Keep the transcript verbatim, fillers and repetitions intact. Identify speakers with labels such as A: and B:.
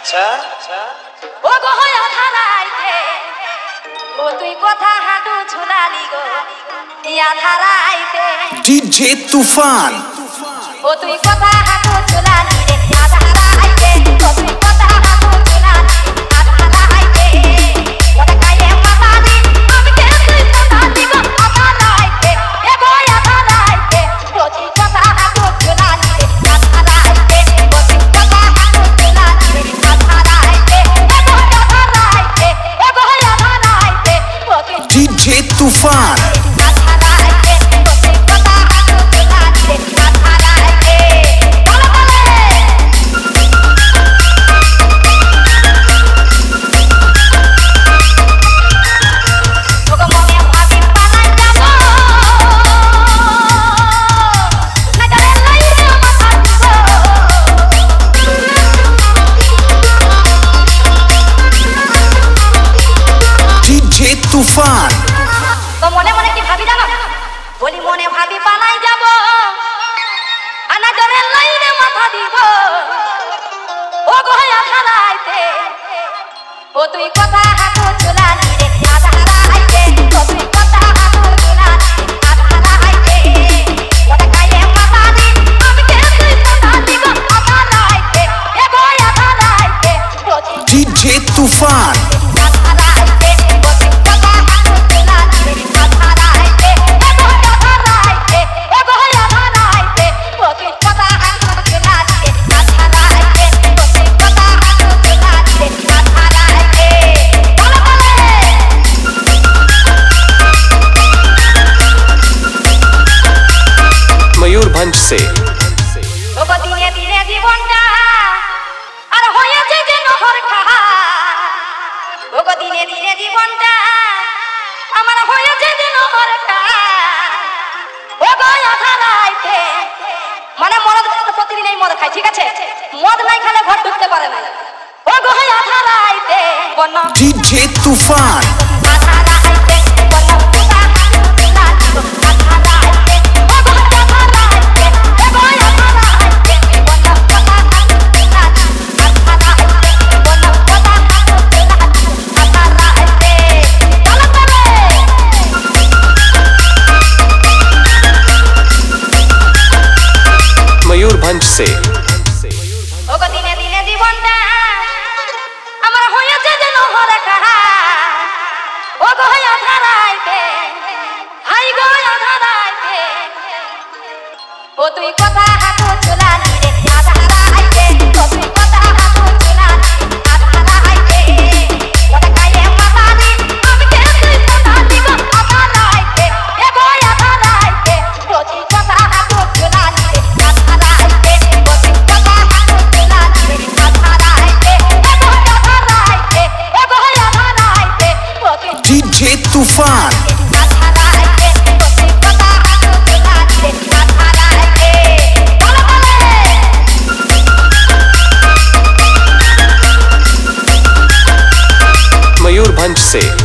A: আচ্ছা
B: ও গো হয় আধারাইতে ও তুই কথা হাঁটু ঝুলালি গো ইয়া ধারাইতে
C: ডিজে তুফান
B: ও তুই কথা হাঁটু ঝুলালি রে আধারাইতে ও তুই কথা হাঁটু ঝুলালি আধারাইতে ওটা কায়ে মাতারি আমি কে তুই কথা দিব আধারাইতে এ গো আধারাইতে ও তুই কথা হাঁটু ঝুলালি রে আধারাইতে ও তুই কথা হাঁটু ঝুলালি রে আধারাইতে এ গো আধারাইতে এ গো আধারাইতে ও তুই
C: ডিজে তুফান তুফান
B: তো মনে মনে কি ভাবি জানো বলি মনে ভাবি পালাই যাব আনা ডরে লাইনে মাথা দিব ও গো আধারাইতে ও তুই কথা হাঁটু ঝুলালি রে আধারাইতে ও তুই কথা হাঁটু ঝুলালি আধারাইতে ওটা কায়ে মাতারি আমি কে তুই কথা দিব আধারাইতে এ গো আধারাইতে ও তুই
C: ডিজে তুফান
D: मयूरभंज से
B: দিনে দিনে জীবনটা আর হয়েছে যে নহর খাহা ওগো দিনে দিনে জীবনটা আমার হয়েছে যে নহর খাহা ওগো আধারাইতে মানে মদ প্রতিদিন এই মদ খাই ঠিক আছে মদ নাই খেলে ঘর ঢুকতে পারে না ওগো আধারাইতে বন
C: ডিজে তুফান
B: আধারাইতে বন
D: मयूरभंज से
B: ওগো দিনে দিনে জীবনটা আমার হয়েছে যে নহর খাহা ওগো আধারাইতে হাই গো আধারাইতে ও তুই কথা হাঁটু ঝুলালি রে আধারাইতে ও তুই কথা হাঁটু ঝুলালি আধারাইতে ওটা কায়ে মাতারি আমি কে তুই কথা দিব আধারাইতে এ গো আধারাইতে ও তুই কথা হাঁটু ঝুলালি রে আধারাইতে ও তুই কথা হাঁটু ঝুলালি রে আধারাইতে এ গো আধারাইতে এ গো আধারাইতে ও তুই
C: ডিজে তুফান
B: আধারাইতে ও তুই কথা হাঁটু ঝুলালি রে আধারাইতে বলে বলে
D: मयूरभंज से